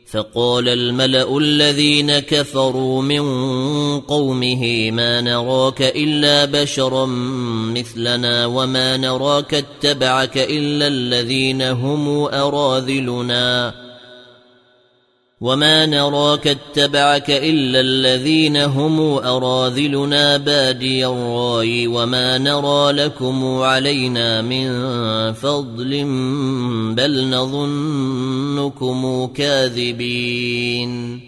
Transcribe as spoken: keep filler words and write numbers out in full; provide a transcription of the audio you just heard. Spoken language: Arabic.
فقال الملأ الذين كفروا من قومه ما نراك إلا بشرا مثلنا وما نراك اتبعك إلا الذين هم أراذلنا وما نراك اتبعك إلا الذين هم أراذلنا بادي الرأي وما نرى لكم علينا من فضل بل نظنكم كاذبين